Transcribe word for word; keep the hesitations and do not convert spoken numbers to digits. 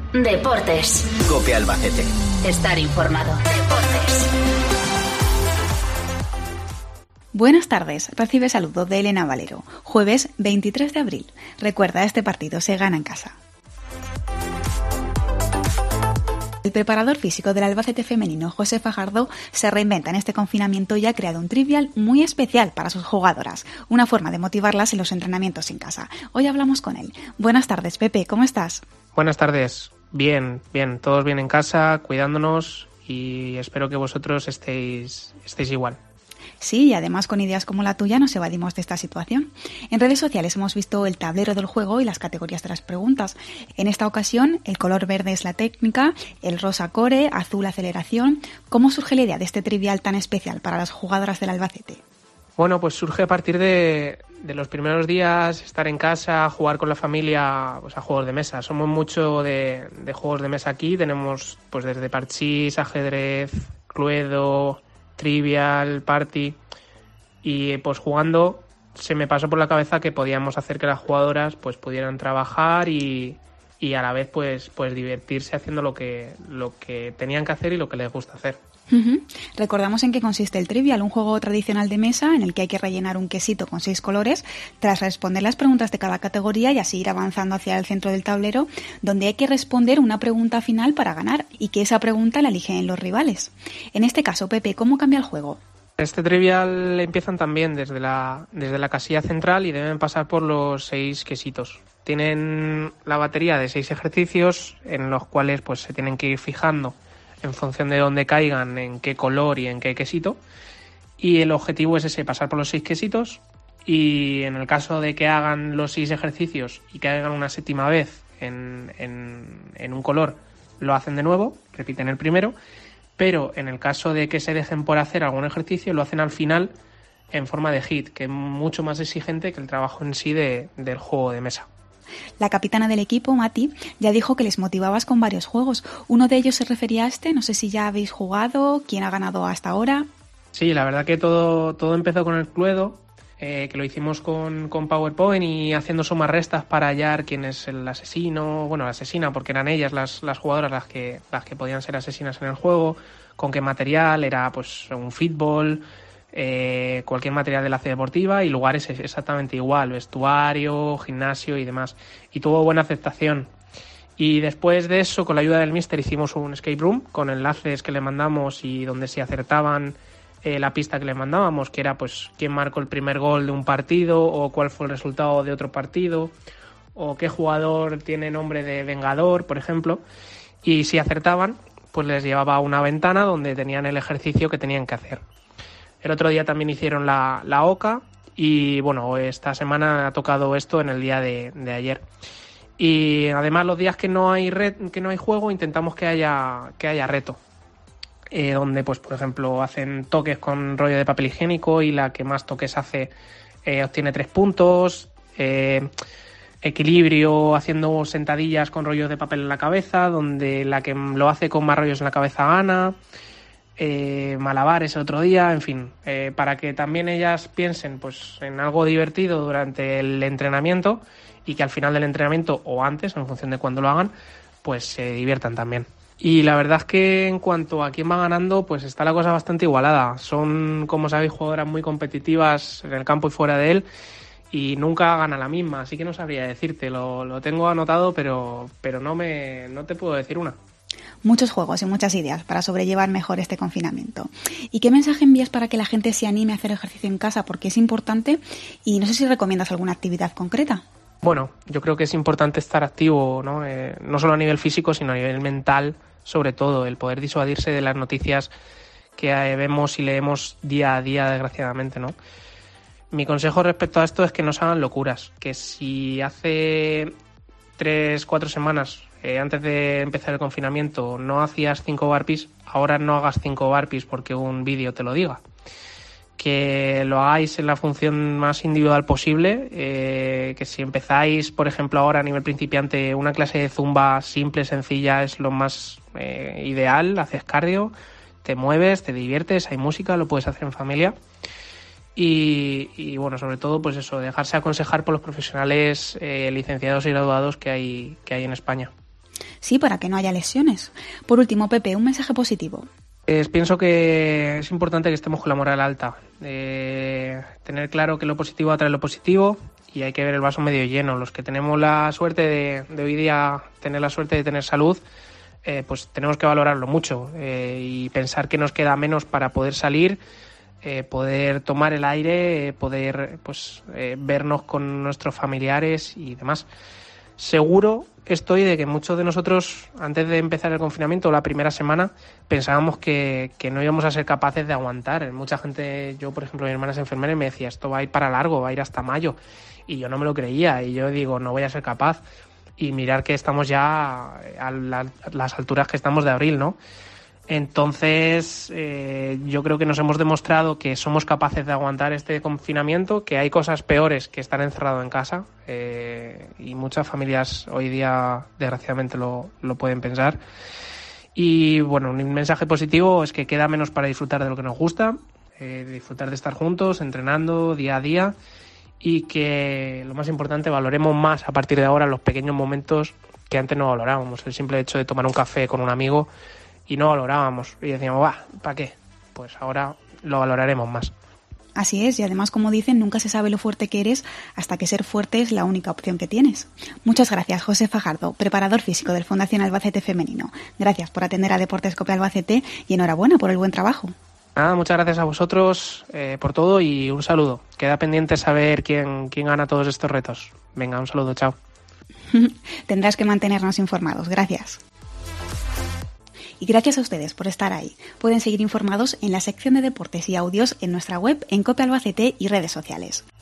Deportes. COPE Albacete. Estar informado. Deportes. Buenas tardes, recibe saludos de Elena Valero. Jueves veintitrés de abril. Recuerda, este partido se gana en casa. El preparador físico del Albacete femenino, José Fajardo, se reinventa en este confinamiento y ha creado un trivial muy especial para sus jugadoras, una forma de motivarlas en los entrenamientos en casa. Hoy hablamos con él. Buenas tardes, Pepe, ¿cómo estás? Buenas tardes, bien, bien, todos bien en casa, cuidándonos y espero que vosotros estéis, estéis igual. Sí, y además con ideas como la tuya nos evadimos de esta situación. En redes sociales hemos visto el tablero del juego y las categorías de las preguntas. En esta ocasión, el color verde es la técnica, el rosa core, azul aceleración. ¿Cómo surge la idea de este trivial tan especial para las jugadoras del Albacete? Bueno, pues surge a partir de, de los primeros días, estar en casa, jugar con la familia, pues a juegos de mesa. Somos mucho de, de juegos de mesa aquí, tenemos pues desde parchís, ajedrez, cluedo, trivial, party, y pues jugando se me pasó por la cabeza que podíamos hacer que las jugadoras pues pudieran trabajar y, y a la vez pues pues divertirse haciendo lo que lo que tenían que hacer y lo que les gusta hacer. Uh-huh. Recordamos en qué consiste el trivial, un juego tradicional de mesa en el que hay que rellenar un quesito con seis colores tras responder las preguntas de cada categoría y así ir avanzando hacia el centro del tablero, donde hay que responder una pregunta final para ganar y que esa pregunta la eligen los rivales. En este caso, Pepe, ¿cómo cambia el juego? Este trivial empiezan también desde la, desde la casilla central y deben pasar por los seis quesitos. Tienen la batería de seis ejercicios en los cuales pues se tienen que ir fijando en función de dónde caigan, en qué color y en qué quesito. Y el objetivo es ese, pasar por los seis quesitos, y en el caso de que hagan los seis ejercicios y que hagan una séptima vez en, en, en un color, lo hacen de nuevo, repiten el primero, pero en el caso de que se dejen por hacer algún ejercicio, lo hacen al final en forma de hit, que es mucho más exigente que el trabajo en sí de, del juego de mesa. La capitana del equipo, Mati, ya dijo que les motivabas con varios juegos. Uno de ellos se refería a este, no sé si ya habéis jugado, quién ha ganado hasta ahora. Sí, la verdad que todo, todo empezó con el Cluedo, eh, que lo hicimos con, con PowerPoint y haciendo sumas restas para hallar quién es el asesino, bueno, la asesina, porque eran ellas las, las jugadoras las que, las que podían ser asesinas en el juego, con qué material, era pues un fútbol, Eh, cualquier material de la ciudad deportiva, y lugares exactamente igual, vestuario, gimnasio y demás, y tuvo buena aceptación. Y después de eso, con la ayuda del míster, hicimos un escape room con enlaces que le mandamos y donde se acertaban eh, la pista que le mandábamos, que era pues quién marcó el primer gol de un partido o cuál fue el resultado de otro partido o qué jugador tiene nombre de vengador, por ejemplo, y si acertaban pues les llevaba a una ventana donde tenían el ejercicio que tenían que hacer. El otro día también hicieron la, la oca y bueno, esta semana ha tocado esto en el día de, de ayer. Y además los días que no hay red, que no hay juego, intentamos que haya que haya reto. Eh, donde pues por ejemplo hacen toques con rollo de papel higiénico y la que más toques hace eh, obtiene tres puntos. Eh, equilibrio haciendo sentadillas con rollos de papel en la cabeza, donde la que lo hace con más rollos en la cabeza gana. Eh, malabares el otro día, en fin, eh, para que también ellas piensen pues en algo divertido durante el entrenamiento y que al final del entrenamiento o antes, en función de cuándo lo hagan, pues se diviertan también. Y la verdad es que en cuanto a quién va ganando, pues está la cosa bastante igualada. Son, como sabéis, jugadoras muy competitivas en el campo y fuera de él, y nunca gana la misma, así que no sabría decirte, lo, lo tengo anotado, pero, pero no, me, no te puedo decir una. Muchos juegos y muchas ideas para sobrellevar mejor este confinamiento. ¿Y qué mensaje envías para que la gente se anime a hacer ejercicio en casa? Porque es importante, y no sé si recomiendas alguna actividad concreta. Bueno, yo creo que es importante estar activo, ¿no? Eh, no solo a nivel físico, sino a nivel mental, sobre todo, el poder disuadirse de las noticias que eh, vemos y leemos día a día, desgraciadamente, ¿no? Mi consejo respecto a esto es que no se hagan locuras, que si hace tres, cuatro semanas Eh, antes de empezar el confinamiento no hacías cinco burpees, ahora no hagas cinco burpees porque un vídeo te lo diga. Que lo hagáis en la función más individual posible, eh, que si empezáis, por ejemplo, ahora a nivel principiante, una clase de zumba simple, sencilla, es lo más eh, ideal, haces cardio, te mueves, te diviertes, hay música, lo puedes hacer en familia. Y, y bueno, sobre todo, pues eso, dejarse aconsejar por los profesionales eh, licenciados y graduados que hay, que hay en España. Sí, para que no haya lesiones. Por último, Pepe, un mensaje positivo. Pues pienso que es importante que estemos con la moral alta, eh, tener claro que lo positivo atrae lo positivo y hay que ver el vaso medio lleno. Los que tenemos la suerte de, de hoy día tener la suerte de tener salud, eh, pues tenemos que valorarlo mucho eh, y pensar que nos queda menos para poder salir, eh, poder tomar el aire, eh, poder pues eh, vernos con nuestros familiares y demás. Seguro estoy de que muchos de nosotros, antes de empezar el confinamiento, la primera semana, pensábamos que, que no íbamos a ser capaces de aguantar. Mucha gente, yo por ejemplo, mi hermana es enfermera y me decía, esto va a ir para largo, va a ir hasta mayo. Y yo no me lo creía y yo digo, no voy a ser capaz. Y mirar que estamos ya a, la, a las alturas que estamos de abril, ¿no? Entonces, eh, yo creo que nos hemos demostrado que somos capaces de aguantar este confinamiento, que hay cosas peores que estar encerrado en casa eh, y muchas familias hoy día, desgraciadamente, lo, lo pueden pensar. Y bueno, un mensaje positivo es que queda menos para disfrutar de lo que nos gusta, eh, disfrutar de estar juntos, entrenando día a día y que, lo más importante, valoremos más a partir de ahora los pequeños momentos que antes no valorábamos. El simple hecho de tomar un café con un amigo y no valorábamos y decíamos, va, ¿para qué? Pues ahora lo valoraremos más. Así es, y además, como dicen, nunca se sabe lo fuerte que eres hasta que ser fuerte es la única opción que tienes. Muchas gracias, José Fajardo, preparador físico del Fundación Albacete Femenino. Gracias por atender a Deportes Cope Albacete y enhorabuena por el buen trabajo. Nada, muchas gracias a vosotros eh, por todo y un saludo. Queda pendiente saber quién, quién gana todos estos retos. Venga, un saludo, chao. Tendrás que mantenernos informados. Gracias. Y gracias a ustedes por estar ahí. Pueden seguir informados en la sección de deportes y audios en nuestra web, en Cope Albacete y redes sociales.